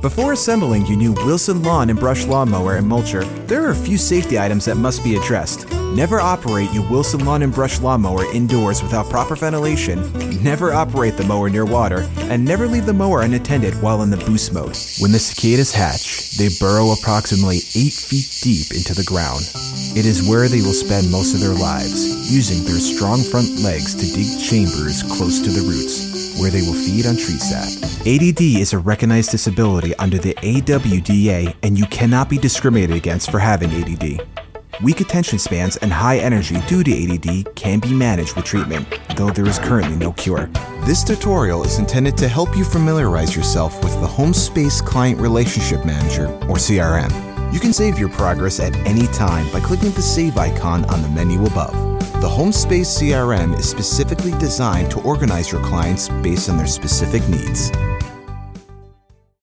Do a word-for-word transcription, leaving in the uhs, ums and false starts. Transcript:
Before assembling your new Wilson Lawn and Brush Lawnmower and Mulcher, there are a few safety items that must be addressed. Never operate your Wilson Lawn and Brush Lawnmower indoors without proper ventilation, never operate the mower near water, and never leave the mower unattended while in the boost mode. When the cicadas hatch, they burrow approximately eight feet deep into the ground. It is where they will spend most of their lives, using their strong front legs to dig chambers close to the roots, where they will feed on tree sap. A D D is a recognized disability under the A W D A, and you cannot be discriminated against for having A D D. Weak attention spans and high energy due to A D D can be managed with treatment, though there is currently no cure. This tutorial is intended to help you familiarize yourself with the HomeSpace Client Relationship Manager, or C R M. You can save your progress at any time by clicking the Save icon on the menu above. The HomeSpace C R M is specifically designed to organize your clients based on their specific needs.